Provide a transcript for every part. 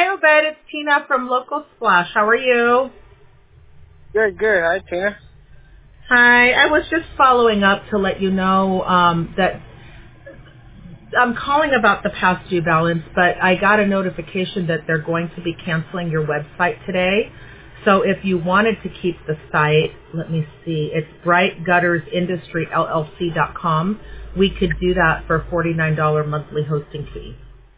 Obed. It's Tina from Local Splash. How are you? Good. Hi, Tina. Hi. I was just following up to let you know that I'm calling about the past due balance, but I got a notification that they're going to be canceling your website today. So if you wanted to keep the site, let me see, it's brightguttersindustryllc.com. We could do that for $49 monthly hosting fee.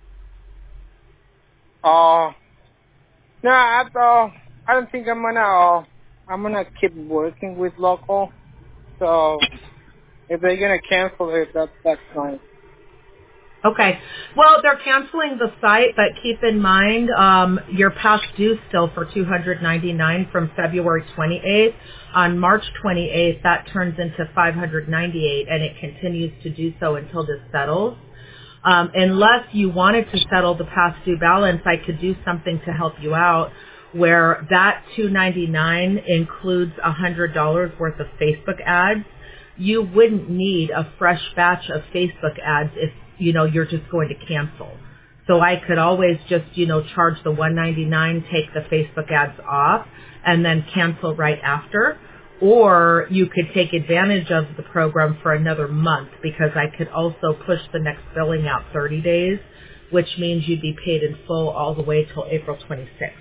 No, I don't think I'm gonna keep working with local. So if they're gonna cancel it, that's fine. Okay. Well, they're canceling the site, but keep in mind your past due still for $299 from February 28th. On March 28th, that turns into $598, and it continues to do so until this settles. Unless you wanted to settle the past due balance, I could do something to help you out where that $299 includes $100 worth of Facebook ads. You wouldn't need a fresh batch of Facebook ads if, you're just going to cancel. So I could always just, charge the $199, take the Facebook ads off, and then cancel right after. Or you could take advantage of the program for another month because I could also push the next billing out 30 days, which means you'd be paid in full all the way till April 26th.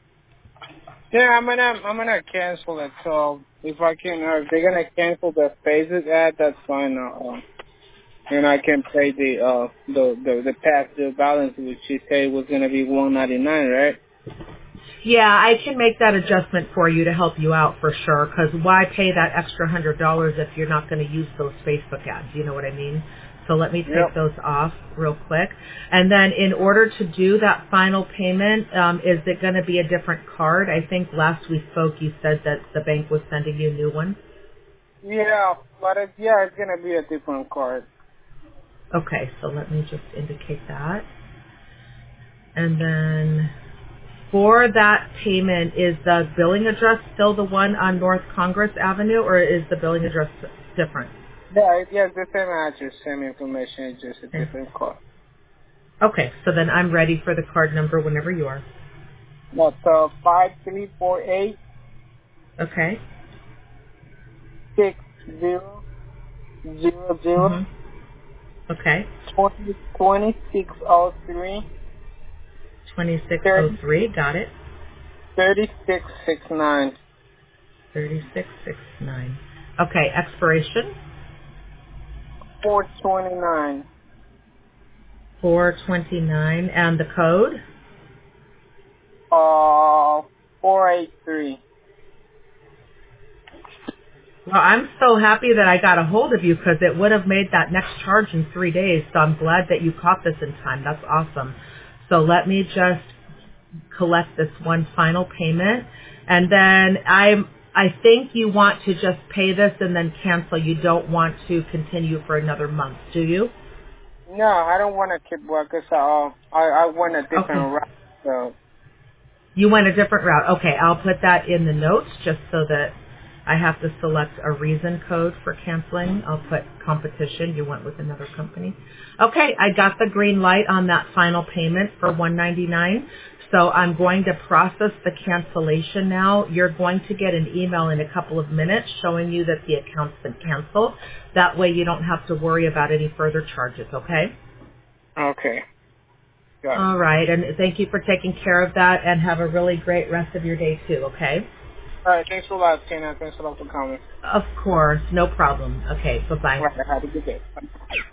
Yeah, I'm gonna cancel it. So if they're gonna cancel the Facebook ad, that's fine. And I can pay the past due balance, which you said was gonna be $199, right? Yeah, I can make that adjustment for you to help you out for sure, because why pay that extra $100 if you're not going to use those Facebook ads? You know what I mean? So let me take Yep. those off real quick. And then in order to do that final payment, is it going to be a different card? I think last we spoke you said that the bank was sending you a new one. Yeah, but it's gonna be a different card. Okay, so let me just indicate that. And then for that payment, is the billing address still the one on North Congress Avenue, or is the billing address different? Yeah, the same address, same information, it's just a Okay. different card. Okay, so then I'm ready for the card number whenever you are. That's 5348 Okay. 6000 Mhm. Okay. 2603 2603. Got it. 3669 3669. Okay. Expiration 429 429 and the code. 483. Well, I'm so happy that I got a hold of you because it would have made that next charge in 3 days. So I'm glad that you caught this in time. That's awesome. So let me just collect this one final payment, and then I think you want to just pay this and then cancel. You don't want to continue for another month, do you? No, I don't want to keep working, so I want a Okay. different route. So, You went a different route. Okay, I'll put that in the notes just so that I have to select a reason code for canceling. I'll put competition. You went with another company. Okay, I got the green light on that final payment for $199. So I'm going to process the cancellation now. You're going to get an email in a couple of minutes showing you that the account's been canceled. That way you don't have to worry about any further charges, okay? okay. Got it. All right, and thank you for taking care of that, and have a really great rest of your day too, okay? All right, thanks a lot, Tina. Thanks a lot for coming. Of course, no problem. Okay, All bye-bye. right, have a good day.